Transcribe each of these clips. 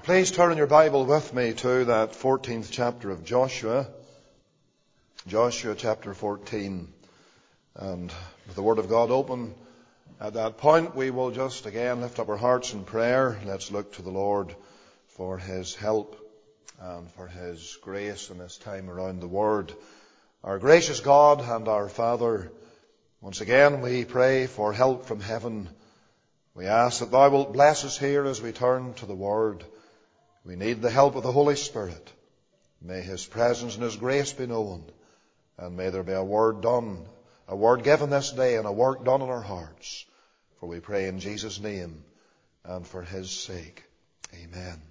Please turn in your Bible with me to that 14th chapter of Joshua. Joshua chapter 14. And with the Word of God open at that point, we will just again lift up our hearts in prayer. Let's look to the Lord for His help and for His grace in this time around the Word. Our gracious God and our Father, once again we pray for help from heaven. We ask that Thou wilt bless us here as we turn to the Word. We need the help of the Holy Spirit. May His presence and His grace be known. And may there be a word done, a word given this day and a work done in our hearts. For we pray in Jesus' name and for His sake. Amen.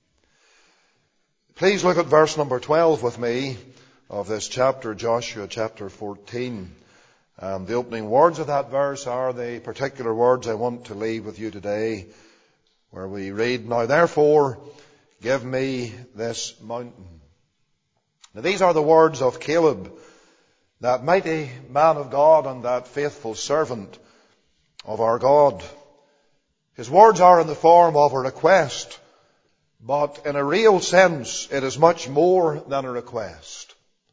Please look at verse number 12 with me of this chapter, Joshua chapter 14. And the opening words of that verse are the particular words I want to leave with you today, where we read, "Now therefore, give me this mountain." Now these are the words of Caleb, that mighty man of God and that faithful servant of our God. His words are in the form of a request, but in a real sense it is much more than a request.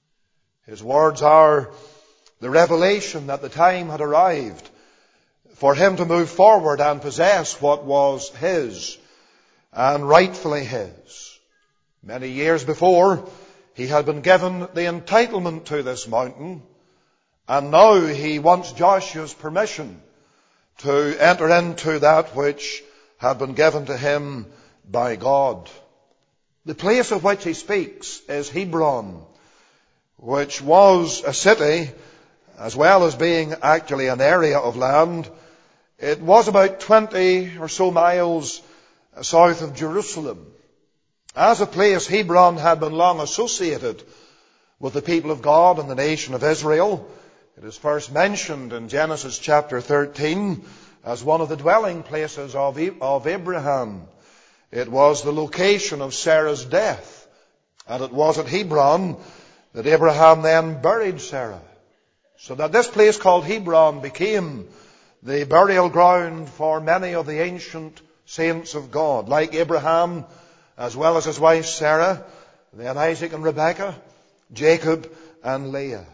His words are the revelation that the time had arrived for him to move forward and possess what was his, and rightfully his. Many years before, he had been given the entitlement to this mountain, and now he wants Joshua's permission to enter into that which had been given to him by God. The place of which he speaks is Hebron, which was a city as well as being actually an area of land. It was about 20 or so miles south of Jerusalem. As a place, Hebron had been long associated with the people of God and the nation of Israel. It is first mentioned in Genesis chapter 13 as one of the dwelling places of Abraham. It was the location of Sarah's death, and it was at Hebron that Abraham then buried Sarah. So that this place called Hebron became the burial ground for many of the ancient saints of God, like Abraham, as well as his wife Sarah, then Isaac and Rebekah, Jacob and Leah.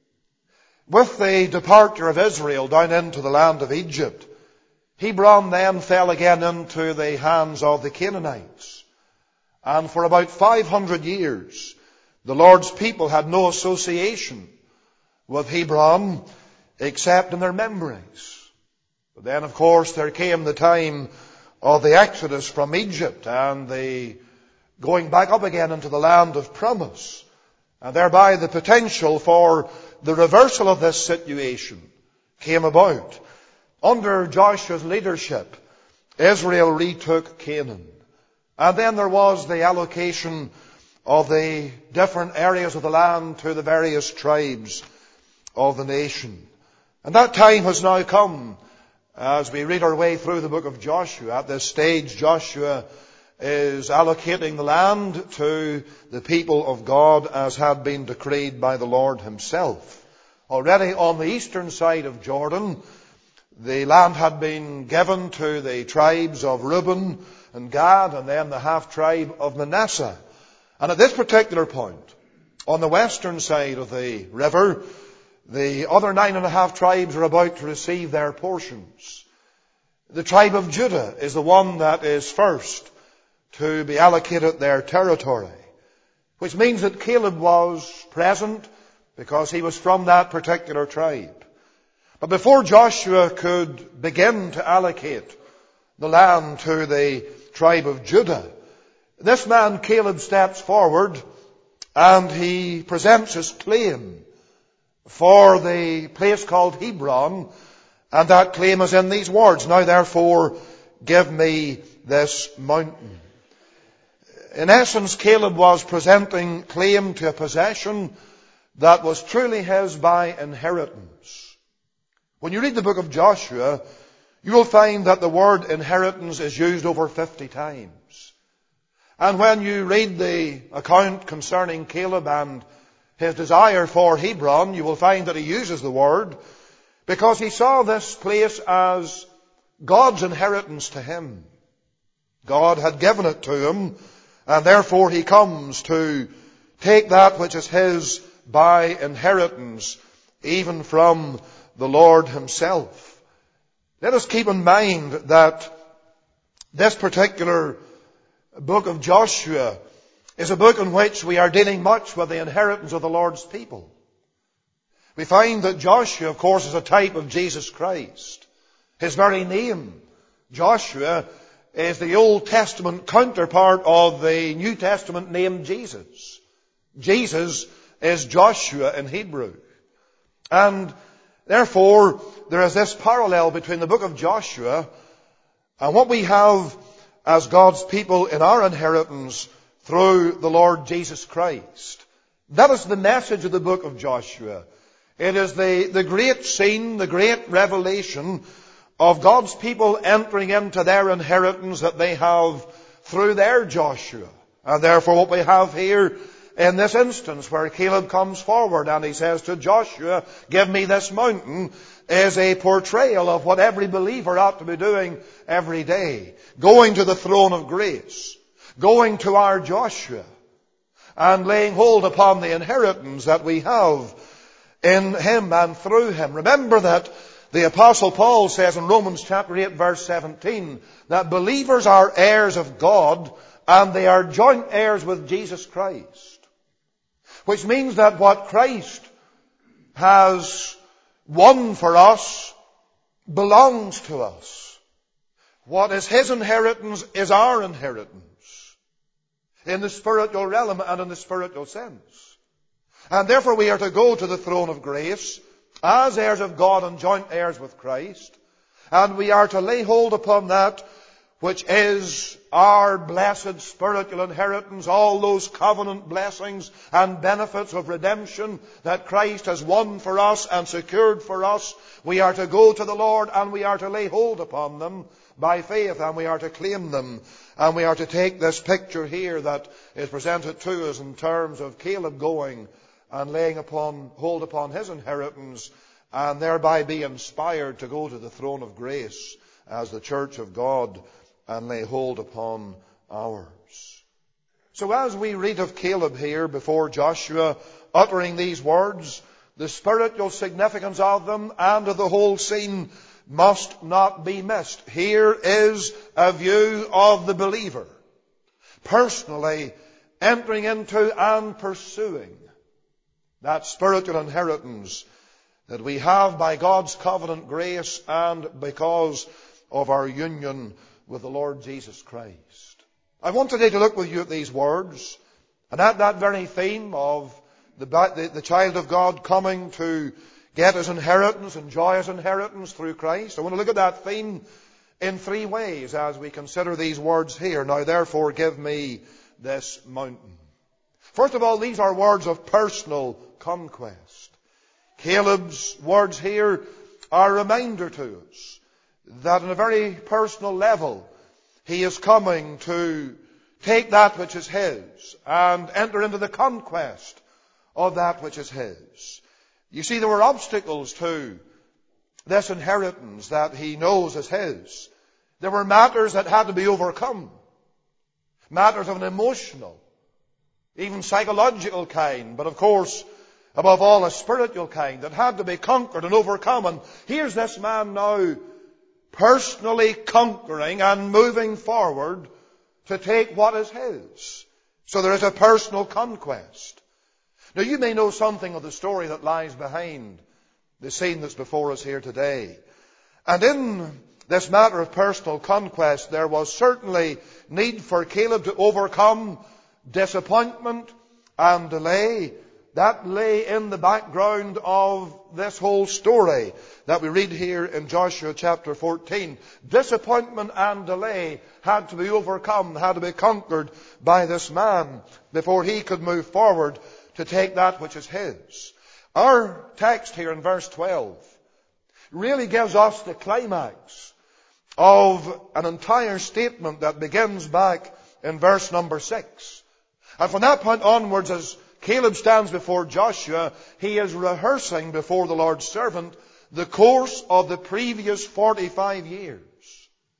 With the departure of Israel down into the land of Egypt, Hebron then fell again into the hands of the Canaanites. And for about 500 years, the Lord's people had no association with Hebron except in their memories. But then, of course, there came the time of the Exodus from Egypt and the going back up again into the land of promise, and thereby the potential for the reversal of this situation came about. Under Joshua's leadership, Israel retook Canaan. And then there was the allocation of the different areas of the land to the various tribes of the nation. And that time has now come as we read our way through the book of Joshua. At this stage, Joshua is allocating the land to the people of God as had been decreed by the Lord Himself. Already on the eastern side of Jordan, the land had been given to the tribes of Reuben and Gad, and then the half-tribe of Manasseh. And at this particular point, on the western side of the river, the other 9.5 tribes are about to receive their portions. The tribe of Judah is the one that is first to be allocated their territory, which means that Caleb was present because he was from that particular tribe. But before Joshua could begin to allocate the land to the tribe of Judah, this man Caleb steps forward and he presents his claim for the place called Hebron, and that claim is in these words, "Now therefore give me this mountain." In essence, Caleb was presenting claim to a possession that was truly his by inheritance. When you read the book of Joshua, you will find that the word inheritance is used over 50 times. And when you read the account concerning Caleb and his desire for Hebron, you will find that he uses the word because he saw this place as God's inheritance to him. God had given it to him, and therefore he comes to take that which is his by inheritance, even from the Lord himself. Let us keep in mind that this particular book of Joshua is a book in which we are dealing much with the inheritance of the Lord's people. We find that Joshua, of course, is a type of Jesus Christ. His very name, Joshua, is the Old Testament counterpart of the New Testament name Jesus. Jesus is Joshua in Hebrew. And therefore, there is this parallel between the book of Joshua and what we have as God's people in our inheritance through the Lord Jesus Christ. That is the message of the book of Joshua. It is the great scene, the great revelation of God's people entering into their inheritance that they have through their Joshua. And therefore what we have here in this instance where Caleb comes forward and he says to Joshua, give me this mountain, is a portrayal of what every believer ought to be doing every day. Going to the throne of grace. Going to our Joshua. And laying hold upon the inheritance that we have in him and through him. Remember that the Apostle Paul says in Romans chapter 8 verse 17 that believers are heirs of God and they are joint heirs with Jesus Christ. Which means that what Christ has won for us belongs to us. What is his inheritance is our inheritance. In the spiritual realm and in the spiritual sense. And therefore we are to go to the throne of grace as heirs of God and joint heirs with Christ. And we are to lay hold upon that which is our blessed spiritual inheritance, all those covenant blessings and benefits of redemption that Christ has won for us and secured for us. We are to go to the Lord and we are to lay hold upon them by faith and we are to claim them. And we are to take this picture here that is presented to us in terms of Caleb going and laying hold upon his inheritance and thereby be inspired to go to the throne of grace as the church of God and lay hold upon ours. So as we read of Caleb here before Joshua uttering these words, the spiritual significance of them and of the whole scene must not be missed. Here is a view of the believer personally entering into and pursuing that spiritual inheritance that we have by God's covenant grace and because of our union with the Lord Jesus Christ. I want today to look with you at these words and at that very theme of the child of God coming to get his inheritance, enjoy his inheritance through Christ. I want to look at that theme in three ways as we consider these words here. Now therefore give me this mountain. First of all, these are words of personal conquest. Caleb's words here are a reminder to us that on a very personal level, he is coming to take that which is his and enter into the conquest of that which is his. You see, there were obstacles to this inheritance that he knows is his. There were matters that had to be overcome. Matters of an emotional, even psychological kind, but of course, above all, a spiritual kind that had to be conquered and overcome. And here's this man now personally conquering and moving forward to take what is his. So there is a personal conquest. Now you may know something of the story that lies behind the scene that's before us here today. And in this matter of personal conquest, there was certainly need for Caleb to overcome disappointment and delay. That lay in the background of this whole story that we read here in Joshua chapter 14. Disappointment and delay had to be overcome, had to be conquered by this man before he could move forward to take that which is his. Our text here in verse 12 really gives us the climax of an entire statement that begins back in verse number 6. And from that point onwards, as Caleb stands before Joshua, he is rehearsing before the Lord's servant the course of the previous 45 years.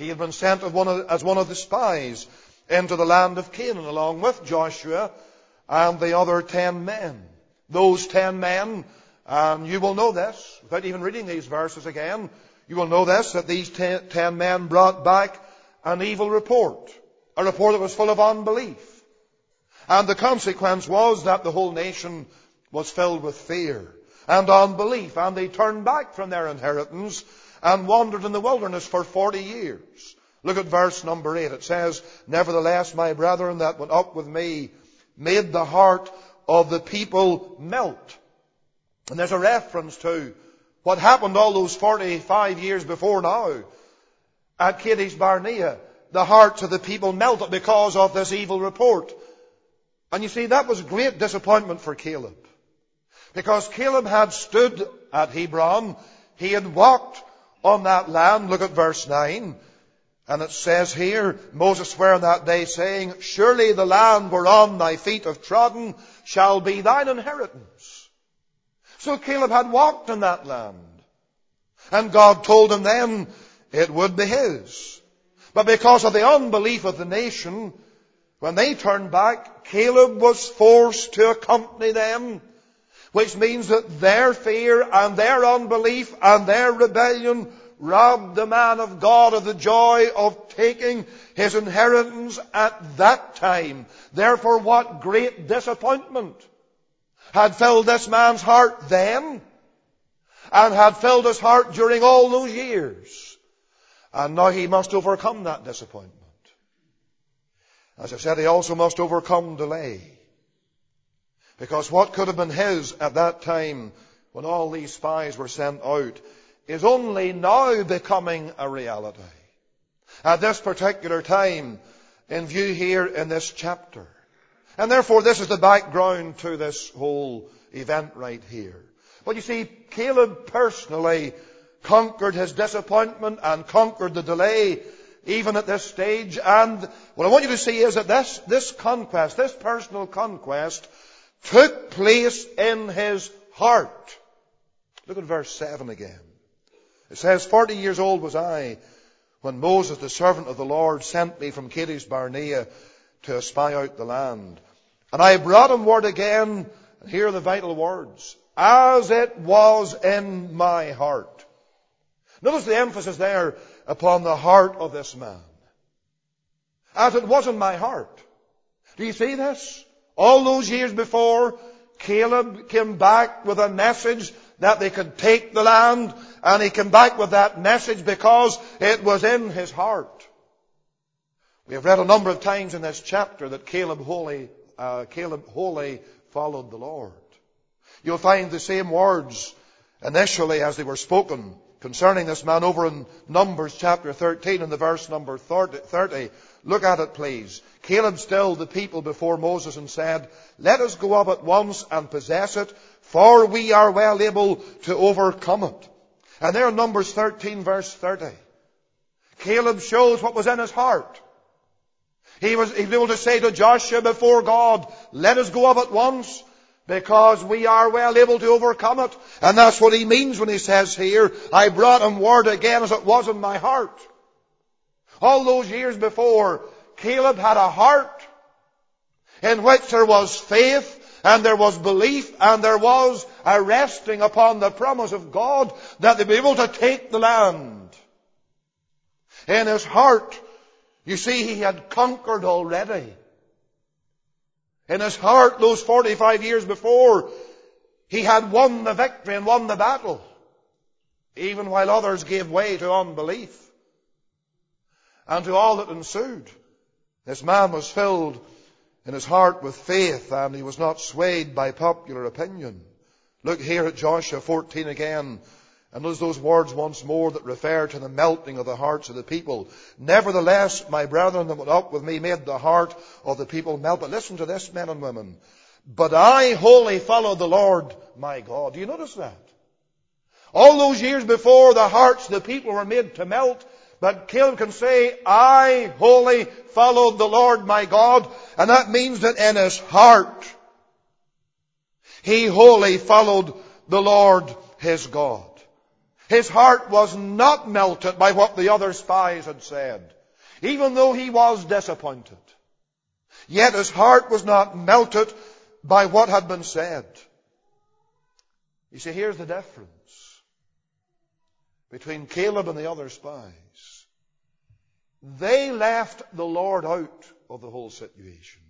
He had been sent as one of the spies into the land of Canaan along with Joshua and the other 10 men. Those 10 men, and you will know this, without even reading these verses again, you will know this, that these 10 men brought back an evil report. A report that was full of unbelief. And the consequence was that the whole nation was filled with fear and unbelief. And they turned back from their inheritance and wandered in the wilderness for 40 years. Look at verse number 8. It says, "Nevertheless, my brethren that went up with me made the heart of the people melt." And there's a reference to what happened all those 45 years before now at Kadesh Barnea. The hearts of the people melted because of this evil report. And you see, that was great disappointment for Caleb. Because Caleb had stood at Hebron. He had walked on that land. Look at verse 9. And it says here, Moses sware on that day, saying, "Surely the land whereon thy feet have trodden shall be thine inheritance." So Caleb had walked in that land. And God told him then it would be his. But because of the unbelief of the nation, when they turned back, Caleb was forced to accompany them, which means that their fear and their unbelief and their rebellion robbed the man of God of the joy of taking his inheritance at that time. Therefore, what great disappointment had filled this man's heart then, and had filled his heart during all those years. And now he must overcome that disappointment. As I said, he also must overcome delay. Because what could have been his at that time, when all these spies were sent out, is only now becoming a reality. At this particular time, in view here in this chapter. And therefore, this is the background to this whole event right here. But you see, Caleb personally conquered his disappointment and conquered the delay even at this stage. And what I want you to see is that this conquest, this personal conquest, took place in his heart. Look at verse 7 again. It says, 40 years old was I when Moses, the servant of the Lord, sent me from Kadesh Barnea to spy out the land. And I brought him word again, and here are the vital words, as it was in my heart. Notice the emphasis there upon the heart of this man. As it was in my heart. Do you see this? All those years before, Caleb came back with a message that they could take the land, and he came back with that message because it was in his heart. We have read a number of times in this chapter that Caleb wholly followed the Lord. You'll find the same words initially as they were spoken concerning this man over in Numbers chapter 13 and the verse number 30. Look at it, please. Caleb stilled the people before Moses and said, "Let us go up at once and possess it, for we are well able to overcome it." And there in Numbers 13 verse 30, Caleb shows what was in his heart. He was able to say to Joshua before God, "Let us go up at once, because we are well able to overcome it." And that's what he means when he says here, "I brought him word again as it was in my heart." All those years before, Caleb had a heart in which there was faith and there was belief and there was a resting upon the promise of God that they'd be able to take the land. In his heart, you see, he had conquered already. In his heart, those 45 years before, he had won the victory and won the battle, even while others gave way to unbelief and to all that ensued. This man was filled in his heart with faith, and he was not swayed by popular opinion. Look here at Joshua 14 again, and notice those words once more that refer to the melting of the hearts of the people. "Nevertheless, my brethren that went up with me made the heart of the people melt." But listen to this, men and women. "But I wholly followed the Lord my God." Do you notice that? All those years before, the hearts of the people were made to melt. But Caleb can say, "I wholly followed the Lord my God." And that means that in his heart, he wholly followed the Lord his God. His heart was not melted by what the other spies had said, even though he was disappointed. Yet his heart was not melted by what had been said. You see, here's the difference between Caleb and the other spies. They left the Lord out of the whole situation.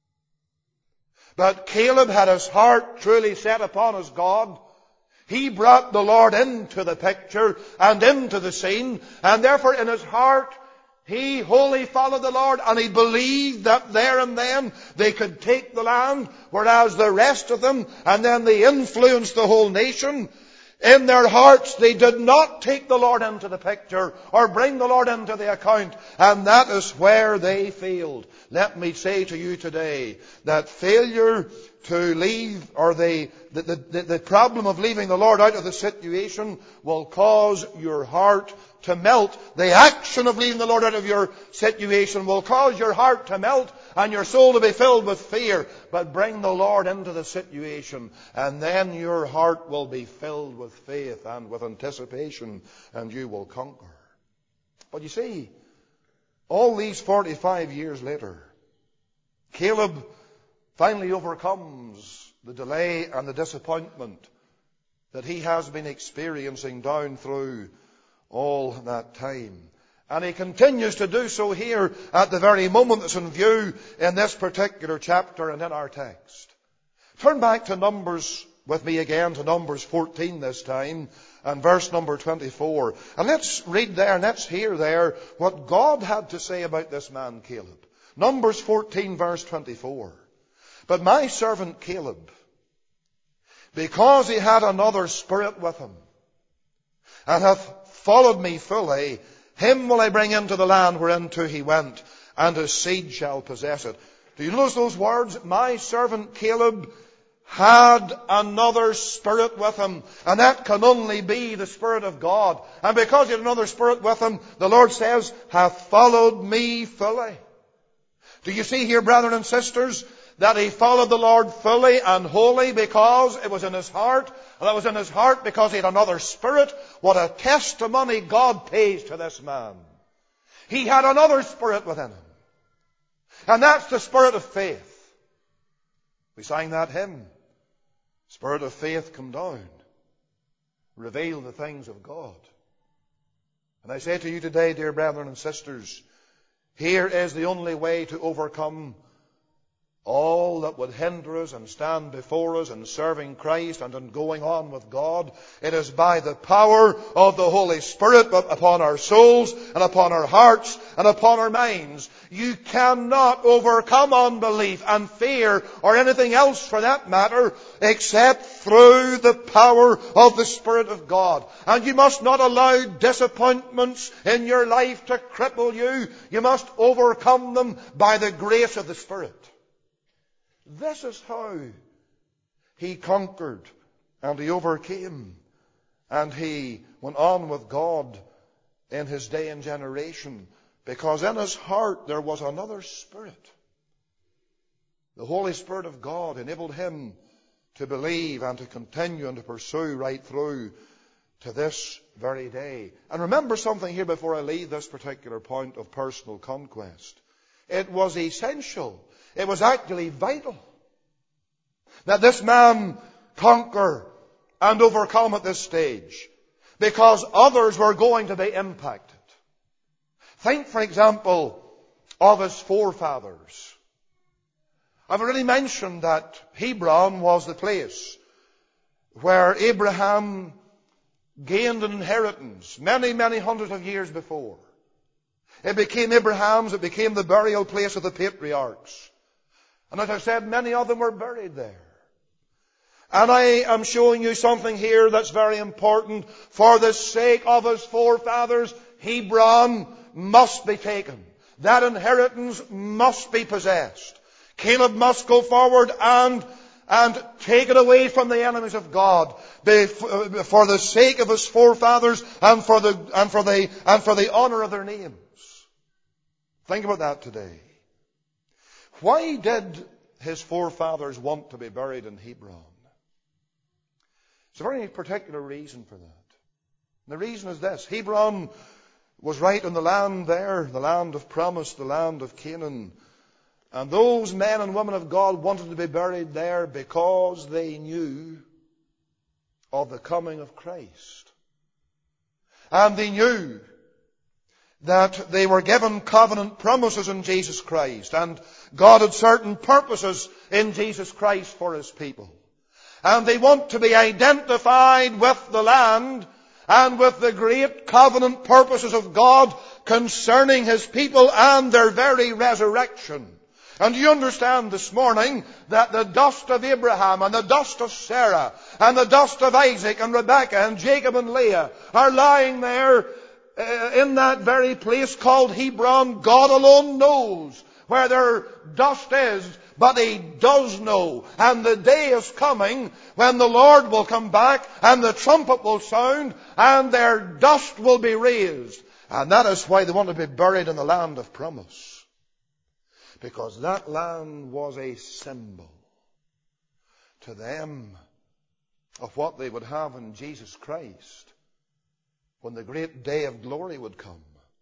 But Caleb had his heart truly set upon his God. He brought the Lord into the picture and into the scene, and therefore in his heart he wholly followed the Lord, and he believed that there and then they could take the land, whereas the rest of them, and then they influenced the whole nation. In their hearts they did not take the Lord into the picture or bring the Lord into the account, and that is where they failed. Let me say to you today that failure to leave, or the problem of leaving the Lord out of the situation, will cause your heart to melt. The action of leaving the Lord out of your situation will cause your heart to melt and your soul to be filled with fear. But bring the Lord into the situation, and then your heart will be filled with faith and with anticipation, and you will conquer. But you see, all these 45 years later, Caleb finally overcomes the delay and the disappointment that he has been experiencing down through all that time. And he continues to do so here at the very moment that's in view in this particular chapter and in our text. Turn back to Numbers with me again, to Numbers 14 this time, and verse number 24. And let's read there, and let's hear there what God had to say about this man Caleb. Numbers 14 verse 24. But my servant Caleb, because he had another spirit with him, and hath followed me fully, him will I bring into the land whereinto he went, and his seed shall possess it. Do you notice those words? My servant Caleb had another spirit with him, and that can only be the Spirit of God. And because he had another spirit with him, the Lord says, hath followed me fully. Do you see here, brethren and sisters, that he followed the Lord fully and wholly because it was in his heart? And that was in his heart because he had another spirit. What a testimony God pays to this man. He had another spirit within him. And that's the spirit of faith. We sang that hymn. Spirit of faith, come down. Reveal the things of God. And I say to you today, dear brethren and sisters, here is the only way to overcome all that would hinder us and stand before us in serving Christ and in going on with God. It is by the power of the Holy Spirit upon our souls and upon our hearts and upon our minds. You cannot overcome unbelief and fear or anything else for that matter except through the power of the Spirit of God. And you must not allow disappointments in your life to cripple you. You must overcome them by the grace of the Spirit. This is how he conquered and he overcame and he went on with God in his day and generation, because in his heart there was another spirit. The Holy Spirit of God enabled him to believe and to continue and to pursue right through to this very day. And remember something here before I leave this particular point of personal conquest. It was essential. It was actually vital that this man conquer and overcome at this stage, because others were going to be impacted. Think, for example, of his forefathers. I've already mentioned that Hebron was the place where Abraham gained an inheritance many, many hundreds of years before. It became Abraham's, it became the burial place of the patriarchs. And as I said, many of them were buried there. And I am showing you something here that's very important. For the sake of his forefathers, Hebron must be taken. That inheritance must be possessed. Caleb must go forward and take it away from the enemies of God, for the sake of his forefathers and for the honor of their names. Think about that today. Why did his forefathers want to be buried in Hebron? There's a very particular reason for that. The reason is this. Hebron was right in the land there, the land of promise, the land of Canaan. And those men and women of God wanted to be buried there because they knew of the coming of Christ. And they knew that they were given covenant promises in Jesus Christ. And God had certain purposes in Jesus Christ for His people. And they want to be identified with the land and with the great covenant purposes of God concerning His people and their very resurrection. And you understand this morning that the dust of Abraham and the dust of Sarah and the dust of Isaac and Rebekah and Jacob and Leah are lying there in that very place called Hebron. God alone knows where their dust is, but He does know. And the day is coming when the Lord will come back and the trumpet will sound and their dust will be raised. And that is why they want to be buried in the land of promise. Because that land was a symbol to them of what they would have in Jesus Christ when the great day of glory would come.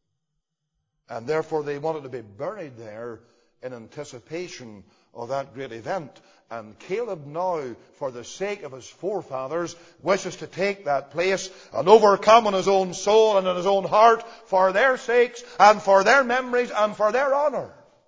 And therefore they wanted to be buried there in anticipation of that great event. And Caleb now, for the sake of his forefathers, wishes to take that place and overcome in his own soul and in his own heart for their sakes and for their memories and for their honor.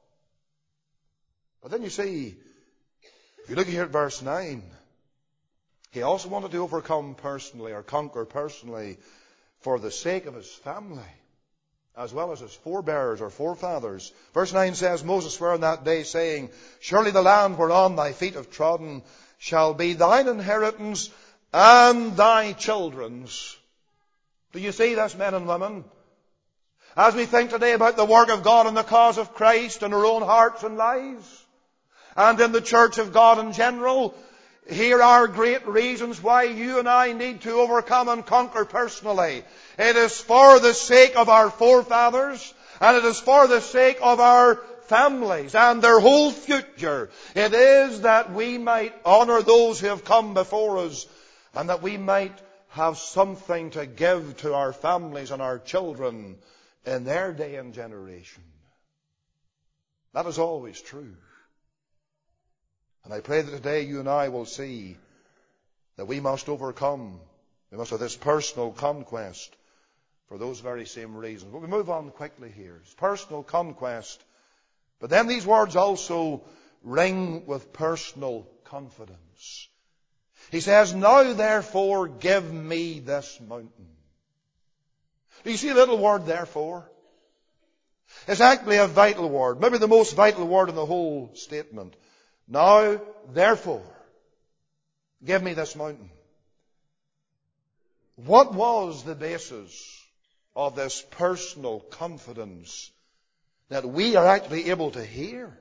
But then you see, if you look here at verse 9, he also wanted to overcome personally or conquer personally for the sake of his family, as well as his forebears or forefathers. Verse 9 says, Moses sware on that day, saying, Surely the land whereon thy feet have trodden shall be thine inheritance and thy children's. Do you see this, men and women? As we think today about the work of God and the cause of Christ in our own hearts and lives, and in the church of God in general, here are great reasons why you and I need to overcome and conquer personally. It is for the sake of our forefathers, and it is for the sake of our families and their whole future. It is that we might honor those who have come before us, and that we might have something to give to our families and our children in their day and generation. That is always true. And I pray that today you and I will see that we must overcome. We must have this personal conquest for those very same reasons. But we move on quickly here. It's personal conquest. But then these words also ring with personal confidence. He says, Now therefore give me this mountain. Do you see the little word therefore? It's actually a vital word. Maybe the most vital word in the whole statement. Now, therefore, give me this mountain. What was the basis of this personal confidence that we are actually able to hear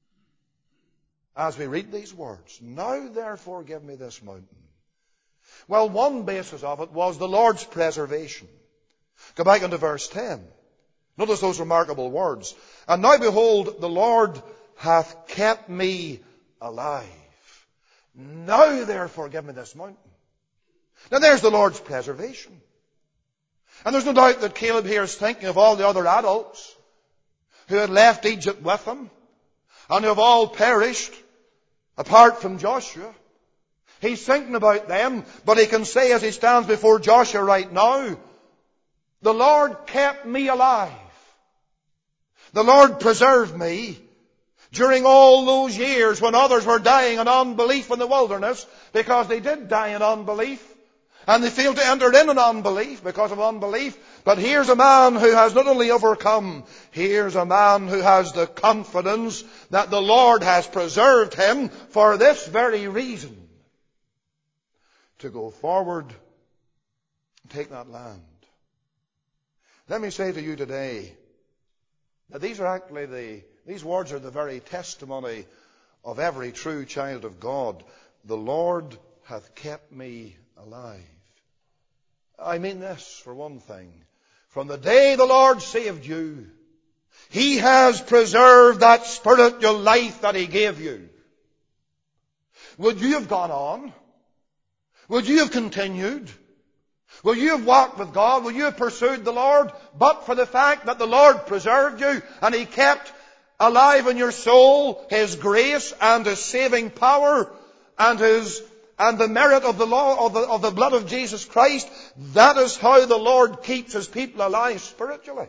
as we read these words? Now, therefore, give me this mountain. Well, one basis of it was the Lord's preservation. Go back into verse 10. Notice those remarkable words. And now behold, the Lord hath kept me alive. Now therefore give me this mountain. Now there's the Lord's preservation. And there's no doubt that Caleb here is thinking of all the other adults who had left Egypt with him and who have all perished apart from Joshua. He's thinking about them, but he can say as he stands before Joshua right now, the Lord kept me alive. The Lord preserved me during all those years when others were dying in unbelief in the wilderness, because they did die in unbelief. And they failed to enter in unbelief because of unbelief. But here's a man who has not only overcome, here's a man who has the confidence that the Lord has preserved him for this very reason. To go forward and take that land. Let me say to you today that these words are the very testimony of every true child of God. The Lord hath kept me alive. I mean this, for one thing. From the day the Lord saved you, He has preserved that spiritual life that He gave you. Would you have gone on? Would you have continued? Will you have walked with God? Will you have pursued the Lord? But for the fact that the Lord preserved you and He kept alive in your soul His grace and His saving power and the merit of the law of the blood of Jesus Christ, that is how the Lord keeps His people alive spiritually.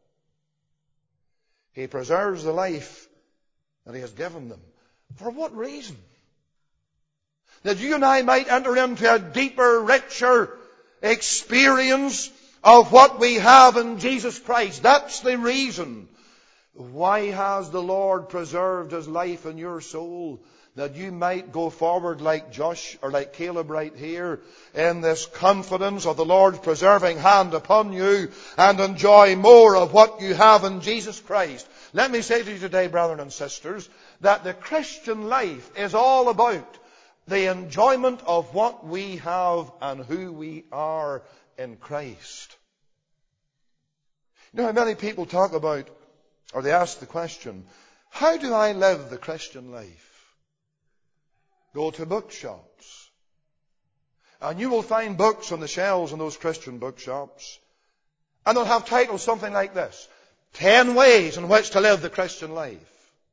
He preserves the life that He has given them. For what reason? That you and I might enter into a deeper, richer experience of what we have in Jesus Christ. That's the reason. Why has the Lord preserved His life in your soul? That you might go forward like Josh or like Caleb right here in this confidence of the Lord's preserving hand upon you and enjoy more of what you have in Jesus Christ. Let me say to you today, brethren and sisters, that the Christian life is all about the enjoyment of what we have and who we are in Christ. You know how many people talk about, or they ask the question, how do I live the Christian life? Go to bookshops, and you will find books on the shelves in those Christian bookshops, and they'll have titles something like this: 10 ways in which to live the Christian life.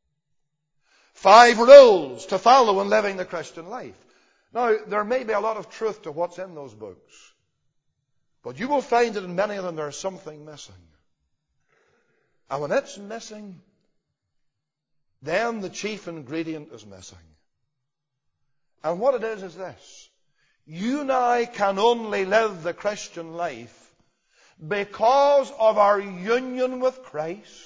5 rules to follow in living the Christian life. Now, there may be a lot of truth to what's in those books, but you will find that in many of them there's something missing. And when it's missing, then the chief ingredient is missing. And what it is this: you and I can only live the Christian life because of our union with Christ,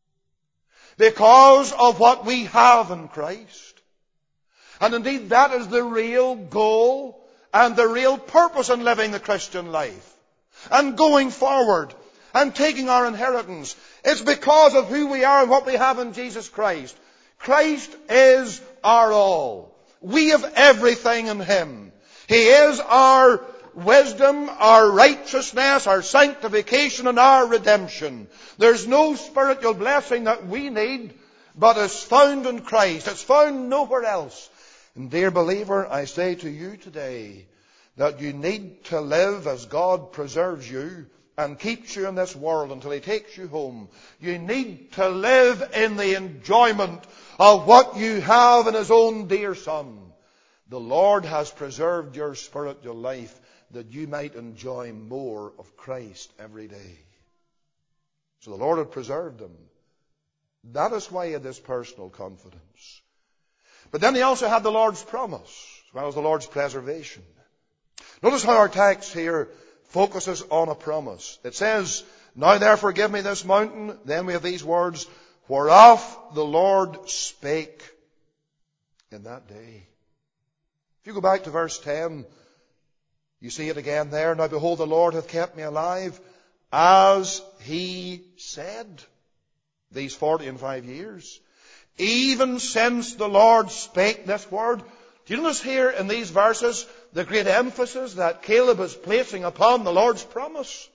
because of what we have in Christ. And indeed, that is the real goal and the real purpose in living the Christian life and going forward and taking our inheritance. It's because of who we are and what we have in Jesus Christ. Christ is our all. We have everything in Him. He is our wisdom, our righteousness, our sanctification, and our redemption. There's no spiritual blessing that we need, but is found in Christ. It's found nowhere else. And dear believer, I say to you today that you need to live as God preserves you and keeps you in this world until He takes you home. You need to live in the enjoyment of what you have in His own dear Son. The Lord has preserved your spiritual life that you might enjoy more of Christ every day. So the Lord had preserved him. That is why he had this personal confidence. But then he also had the Lord's promise, as well as the Lord's preservation. Notice how our text here focuses on a promise. It says, "Now therefore give me this mountain." Then we have these words, "Whereof the Lord spake in that day." If you go back to verse 10, you see it again there. "Now behold, the Lord hath kept me alive, as he said," these 45 years. Even since the Lord spake this word. Do you notice here in these verses the great emphasis that Caleb is placing upon the Lord's promise?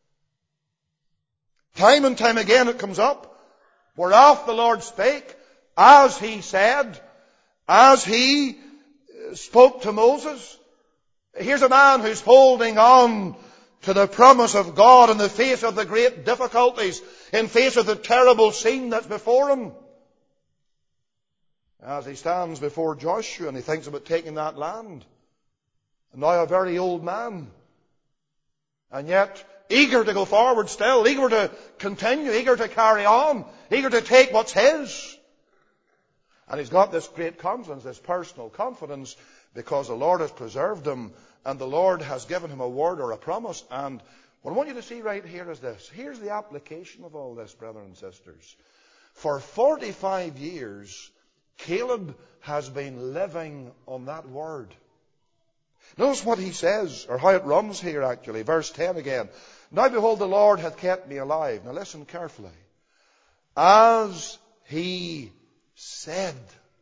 Time and time again it comes up. Whereof the Lord spake, as he said, as he spoke to Moses. Here's a man who's holding on to the promise of God in the face of the great difficulties, in face of the terrible scene that's before him. As he stands before Joshua and he thinks about taking that land. And now a very old man. And yet eager to go forward still, eager to continue, eager to carry on, eager to take what's his. And he's got this great confidence, this personal confidence, because the Lord has preserved him and the Lord has given him a word or a promise. And what I want you to see right here is this. Here's the application of all this, brethren and sisters. For 45 years, Caleb has been living on that word. Notice what he says, or how it runs here actually. Verse 10 again. "Now behold, the Lord hath kept me alive." Now listen carefully. "As he said."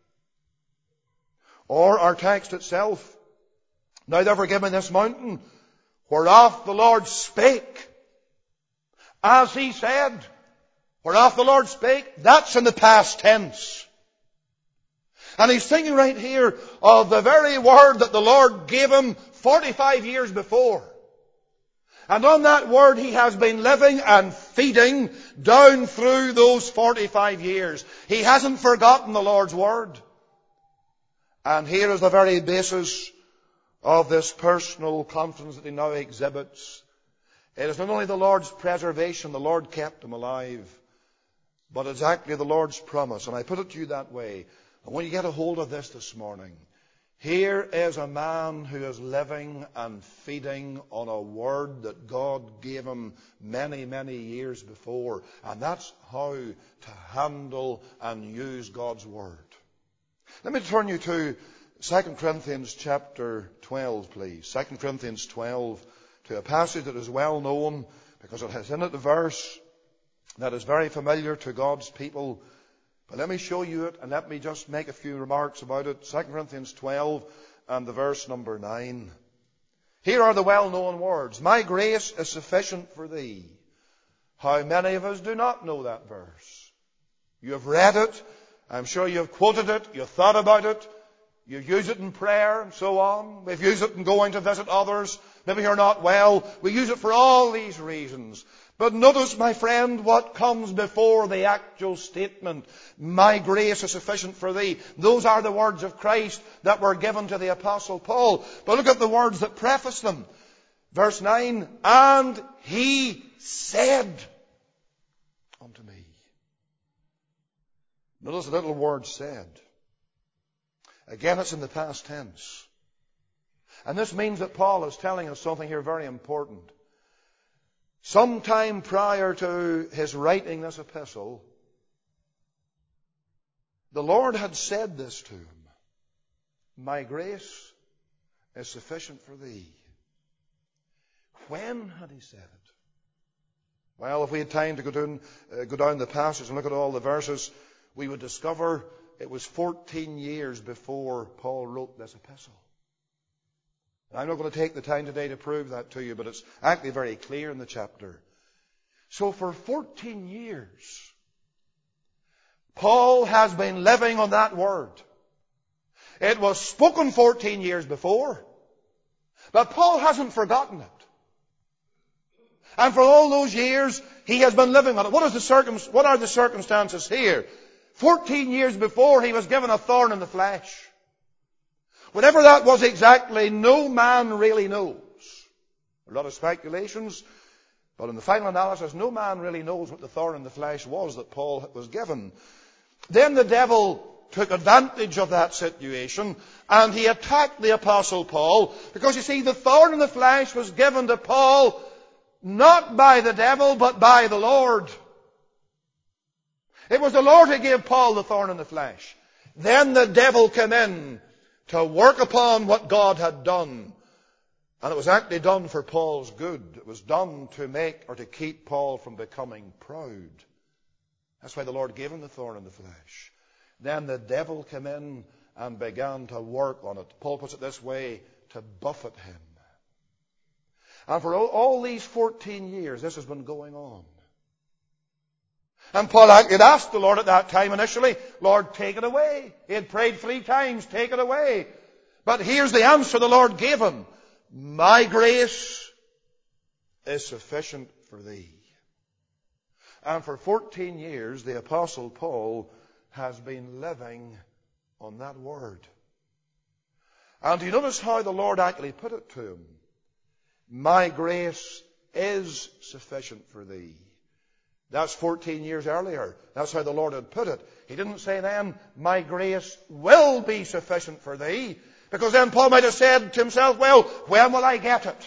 Or our text itself. "Now therefore give me this mountain, whereof the Lord spake." As he said. Whereof the Lord spake. That's in the past tense. And he's thinking right here of the very word that the Lord gave him 45 years before. And on that Word he has been living and feeding down through those 45 years. He hasn't forgotten the Lord's Word. And here is the very basis of this personal confidence that he now exhibits. It is not only the Lord's preservation, the Lord kept him alive, but it's actually the Lord's promise. And I put it to you that way. And when you get a hold of this morning, here is a man who is living and feeding on a word that God gave him many, many years before. And that's how to handle and use God's word. Let me turn you to 2 Corinthians chapter 12, please. 2 Corinthians 12, to a passage that is well known because it has in it a verse that is very familiar to God's people. But let me show you it and let me just make a few remarks about it. 2 Corinthians 12 and the verse number 9. Here are the well-known words. My grace is sufficient for thee. How many of us do not know that verse? You have read it. I'm sure you have quoted it. You've thought about it. You've used it in prayer and so on. We've used it in going to visit others. Maybe you're not well. We use it for all these reasons. But notice, my friend, what comes before the actual statement. My grace is sufficient for thee. Those are the words of Christ that were given to the Apostle Paul. But look at the words that preface them. Verse 9, and he said unto me. Notice the little word said. Again, it's in the past tense. And this means that Paul is telling us something here very important. Sometime prior to his writing this epistle, the Lord had said this to him. My grace is sufficient for thee. When had he said it? Well, if we had time to go down the passage and look at all the verses, we would discover it was 14 years before Paul wrote this epistle. I'm not going to take the time today to prove that to you, but it's actually very clear in the chapter. So for 14 years, Paul has been living on that word. It was spoken 14 years before, but Paul hasn't forgotten it. And for all those years, he has been living on it. What are the circumstances here? 14 years before, he was given a thorn in the flesh. Whatever that was exactly, no man really knows. A lot of speculations, but in the final analysis, no man really knows what the thorn in the flesh was that Paul was given. Then the devil took advantage of that situation, and he attacked the Apostle Paul, because you see, the thorn in the flesh was given to Paul not by the devil, but by the Lord. It was the Lord who gave Paul the thorn in the flesh. Then the devil came in to work upon what God had done. And it was actually done for Paul's good. It was done to make or to keep Paul from becoming proud. That's why the Lord gave him the thorn in the flesh. Then the devil came in and began to work on it. Paul puts it this way, to buffet him. And for all these 14 years, this has been going on. And Paul had asked the Lord at that time initially, Lord, take it away. He had prayed 3 times, take it away. But here's the answer the Lord gave him. My grace is sufficient for thee. And for 14 years, the Apostle Paul has been living on that word. And do you notice how the Lord actually put it to him? My grace is sufficient for thee. That's 14 years earlier. That's how the Lord had put it. He didn't say then, my grace will be sufficient for thee. Because then Paul might have said to himself, well, when will I get it?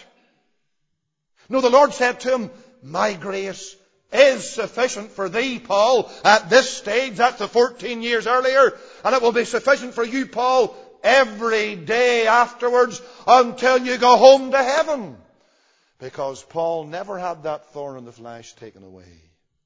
No, the Lord said to him, my grace is sufficient for thee, Paul, at this stage. That's the 14 years earlier. And it will be sufficient for you, Paul, every day afterwards until you go home to heaven. Because Paul never had that thorn in the flesh taken away.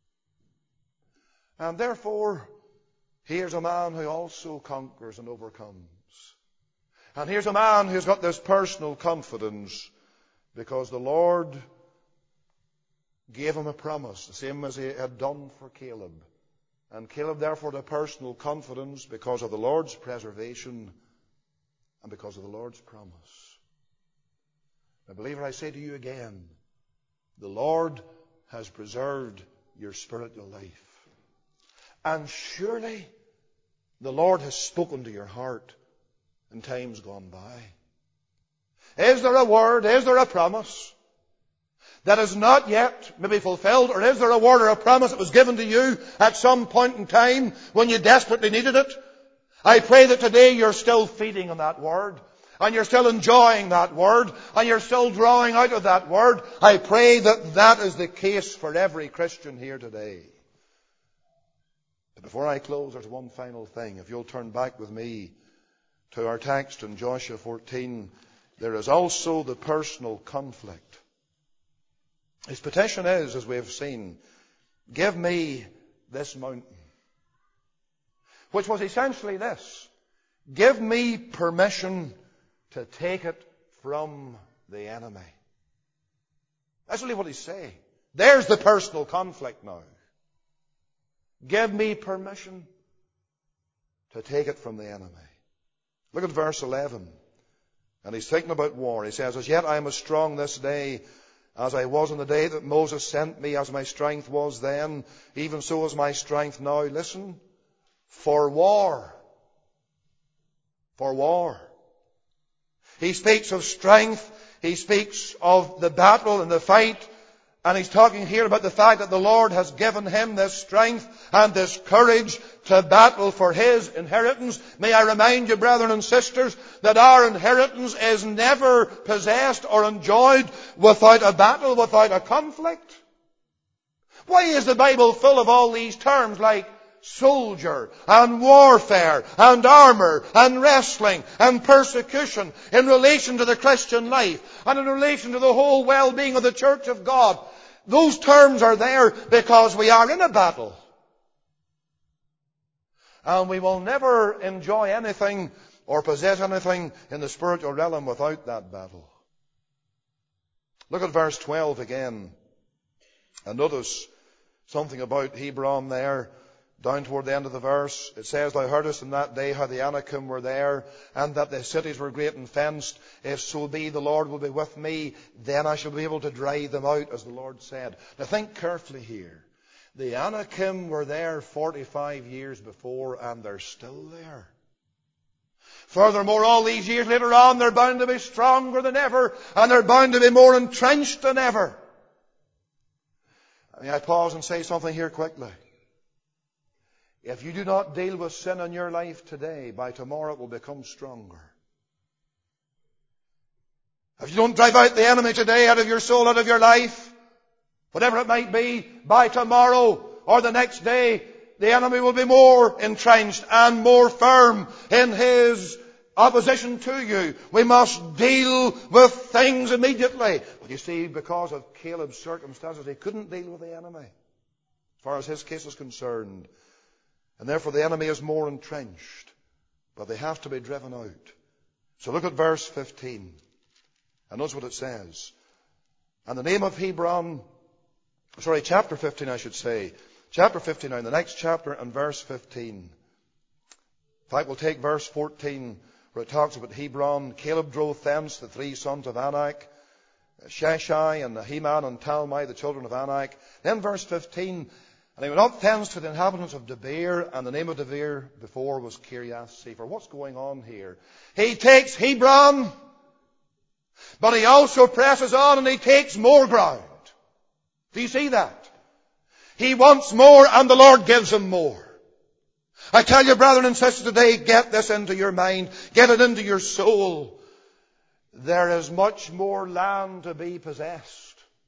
And therefore, here's a man who also conquers and overcomes. And here's a man who's got this personal confidence because the Lord gave him a promise, the same as he had done for Caleb. And Caleb therefore had a personal confidence because of the Lord's preservation and because of the Lord's promise. Now, believer, I say to you again, the Lord has preserved your spiritual life. And surely the Lord has spoken to your heart in times gone by. Is there a word, is there a promise that is not yet maybe fulfilled? Or is there a word or a promise that was given to you at some point in time when you desperately needed it? I pray that today you're still feeding on that word, and you're still enjoying that word, and you're still drawing out of that word. I pray that that is the case for every Christian here today. But before I close, there's one final thing. If you'll turn back with me to our text in Joshua 14, there is also the personal conflict. His petition is, as we have seen, give me this mountain. Which was essentially this: give me permission to take it from the enemy. That's really what he's saying. There's the personal conflict now. Give me permission to take it from the enemy. Look at verse 11. And he's thinking about war. He says, as yet I am as strong this day as I was on the day that Moses sent me, as my strength was then, even so is my strength now. Listen, for war. For war. He speaks of strength. He speaks of the battle and the fight. And he's talking here about the fact that the Lord has given him this strength and this courage to battle for his inheritance. May I remind you, brethren and sisters, that our inheritance is never possessed or enjoyed without a battle, without a conflict. Why is the Bible full of all these terms like soldier and warfare and armor and wrestling and persecution in relation to the Christian life and in relation to the whole well-being of the Church of God? Those terms are there because we are in a battle. And we will never enjoy anything or possess anything in the spiritual realm without that battle. Look at verse 12 again. And notice something about Hebron there. Down toward the end of the verse, it says, thou heardest in that day how the Anakim were there, and that the cities were great and fenced. If so be the Lord will be with me, then I shall be able to drive them out, as the Lord said. Now think carefully here. The Anakim were there 45 years before, and they're still there. Furthermore, all these years later on, they're bound to be stronger than ever, and they're bound to be more entrenched than ever. May I pause and say something here quickly? If you do not deal with sin in your life today, by tomorrow it will become stronger. If you don't drive out the enemy today out of your soul, out of your life, whatever it might be, by tomorrow or the next day, the enemy will be more entrenched and more firm in his opposition to you. We must deal with things immediately. But you see, because of Caleb's circumstances, he couldn't deal with the enemy, as far as his case is concerned. And therefore the enemy is more entrenched. But they have to be driven out. So look at verse 15. And notice what it says. And the name of Hebron, chapter 15 I should say. Chapter 59, the next chapter and verse 15. In fact, we'll take verse 14 where it talks about Hebron. Caleb drove thence the three sons of Anak, Sheshai and Ahiman and Talmai, the children of Anak. Then verse 15, and he went up thence to the inhabitants of Debir, and the name of Debir before was Kiriath Sefer. What's going on here? He takes Hebron, but he also presses on and he takes more ground. Do you see that? He wants more and the Lord gives him more. I tell you, brethren and sisters, today, get this into your mind. Get it into your soul. There is much more land to be possessed.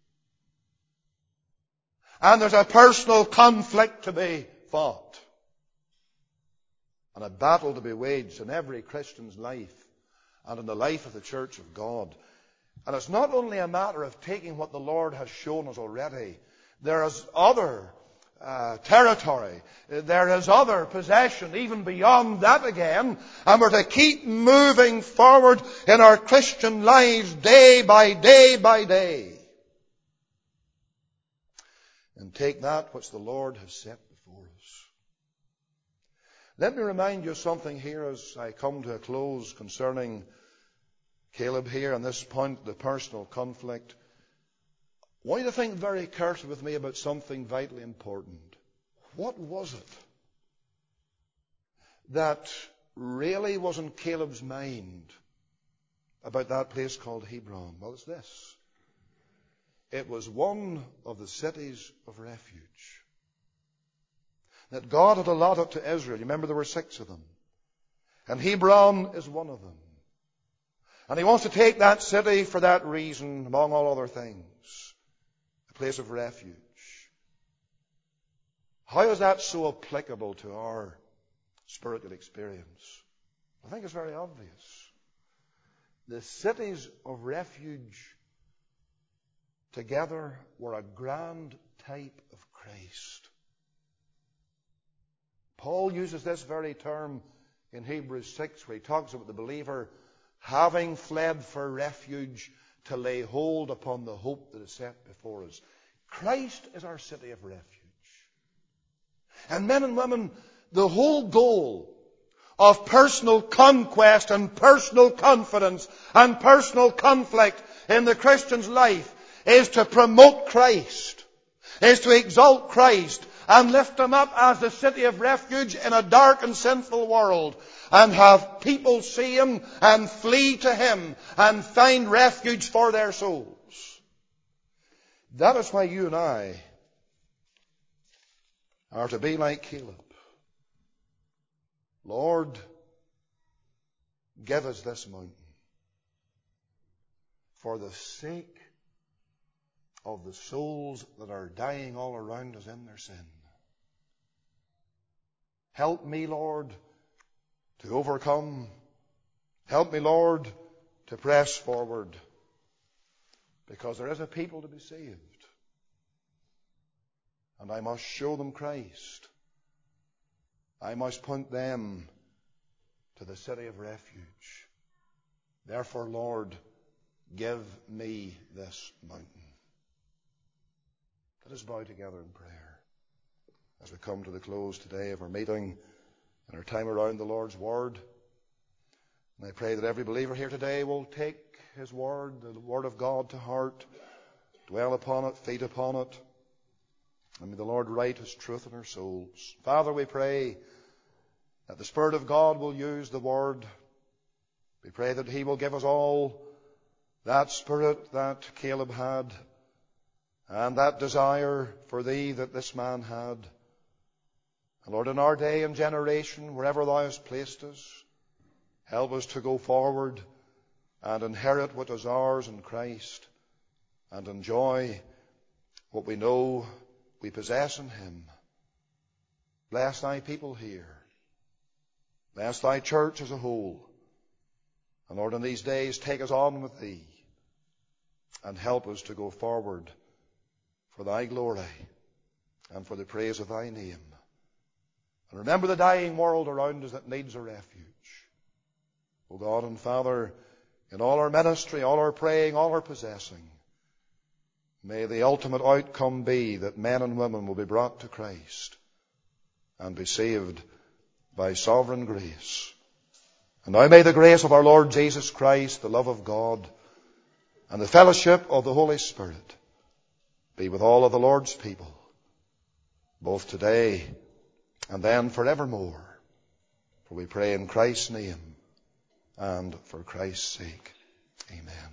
And there's a personal conflict to be fought. And a battle to be waged in every Christian's life and in the life of the Church of God. And it's not only a matter of taking what the Lord has shown us already. There is other territory. There is other possession even beyond that again. And we're to keep moving forward in our Christian lives day by day by day. And take that which the Lord has set before us. Let me remind you of something here as I come to a close concerning Caleb here on this point, the personal conflict. want you to think very carefully with me about something vitally important. What was it that really was in Caleb's mind about that place called Hebron? Well, it's this. It was one of the cities of refuge that God had allotted to Israel. You remember there were 6 of them. And Hebron is one of them. And he wants to take that city for that reason, among all other things. A place of refuge. How is that so applicable to our spiritual experience? I think it's very obvious. The cities of refuge together were a grand type of Christ. Paul uses this very term in Hebrews 6, where he talks about the believer having fled for refuge to lay hold upon the hope that is set before us. Christ is our city of refuge. And men and women, the whole goal of personal conquest and personal confidence and personal conflict in the Christian's life is to promote Christ, is to exalt Christ and lift Him up as the city of refuge in a dark and sinful world, and have people see Him and flee to Him and find refuge for their souls. That is why you and I are to be like Caleb. Lord, give us this mountain for the sake of the souls that are dying all around us in their sin. Help me, Lord, to overcome. Help me, Lord, to press forward, because there is a people to be saved. And I must show them Christ. I must point them to the city of refuge. Therefore, Lord, give me this mountain. Let us bow together in prayer as we come to the close today of our meeting and our time around the Lord's Word. And I pray that every believer here today will take His Word, the Word of God, to heart, dwell upon it, feed upon it, and may the Lord write His truth in our souls. Father, we pray that the Spirit of God will use the Word. We pray that He will give us all that Spirit that Caleb had, and that desire for Thee that this man had. And Lord, in our day and generation, wherever Thou hast placed us, help us to go forward and inherit what is ours in Christ, and enjoy what we know we possess in Him. Bless Thy people here. Bless Thy church as a whole. And Lord, in these days, take us on with Thee and help us to go forward for Thy glory and for the praise of Thy name. And remember the dying world around us that needs a refuge. O God and Father, in all our ministry, all our praying, all our possessing, may the ultimate outcome be that men and women will be brought to Christ and be saved by sovereign grace. And now may the grace of our Lord Jesus Christ, the love of God, and the fellowship of the Holy Spirit be with all of the Lord's people, both today and then forevermore. For we pray in Christ's name and for Christ's sake. Amen.